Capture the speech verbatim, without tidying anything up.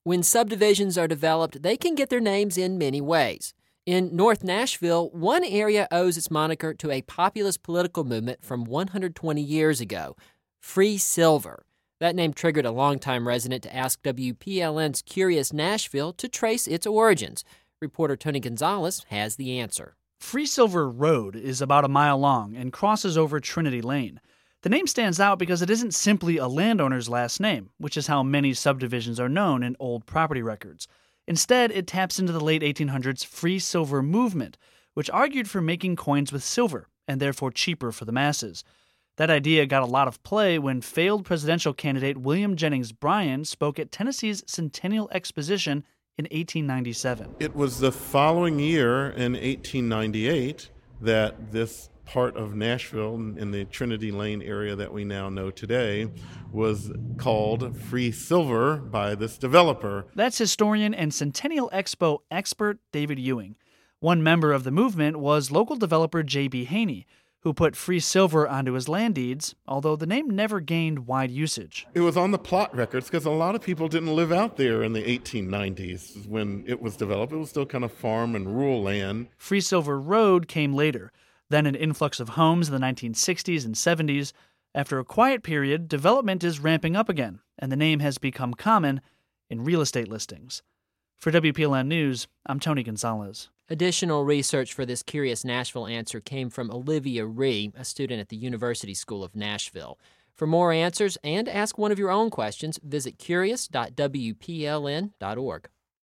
When subdivisions are developed, they can get their names in many ways. In North Nashville, one area owes its moniker to a populist political movement from one hundred twenty years ago, Free Silver. That name triggered a longtime resident to ask W P L N's Curious Nashville to trace its origins. Reporter Tony Gonzalez has the answer. Free Silver Road is about a mile long and crosses over Trinity Lane. The name stands out because it isn't simply a landowner's last name, which is how many subdivisions are known in old property records. Instead, it taps into the late eighteen hundreds free silver movement, which argued for making coins with silver, and therefore cheaper for the masses. That idea got a lot of play when failed presidential candidate William Jennings Bryan spoke at Tennessee's Centennial Exposition in eighteen ninety-seven. It was the following year, in eighteen ninety-eight, that this part of Nashville, in the Trinity Lane area that we now know today, was called Free Silver by this developer. That's historian and Centennial Expo expert David Ewing. One member of the movement was local developer J B. Haney, who put free silver onto his land deeds, although the name never gained wide usage. It was on the plot records because a lot of people didn't live out there in the eighteen nineties when it was developed. It was still kind of farm and rural land. Free Silver Road came later, then an influx of homes in the nineteen sixties and seventies. After a quiet period, development is ramping up again, and the name has become common in real estate listings. For W P L N News, I'm Tony Gonzalez. Additional research for this Curious Nashville answer came from Olivia Ree, a student at the University School of Nashville. For more answers and ask one of your own questions, visit curious dot w p l n dot org.